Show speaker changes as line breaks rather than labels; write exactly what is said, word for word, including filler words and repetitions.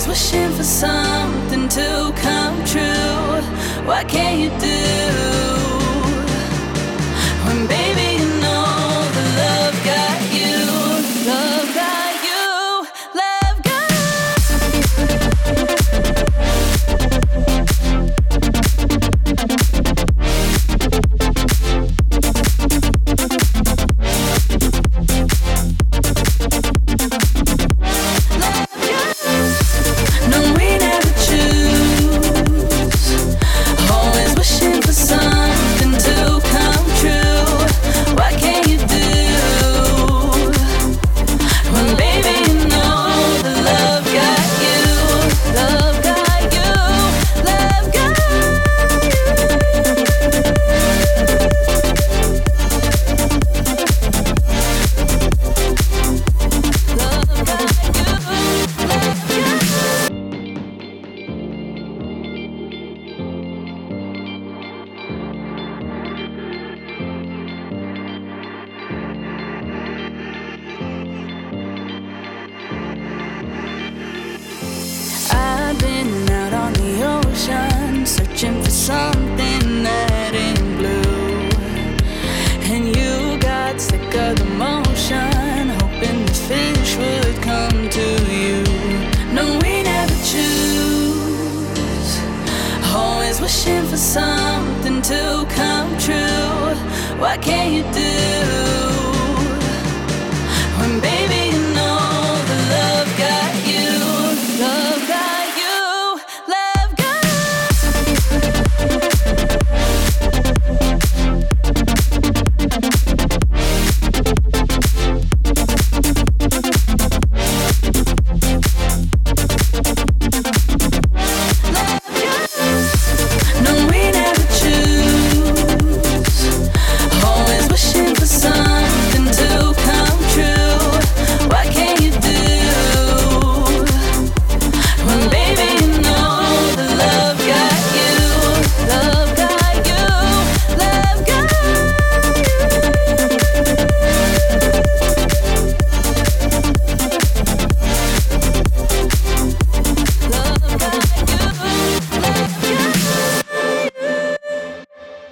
Always wishing for something to come true. What can you do when, baby, you know the love got you? Love got you. Love got searching for something that ain't blue, and you got sick of the motion, hoping the fish would come to you. No, we never choose, always wishing for something to come true. What can you do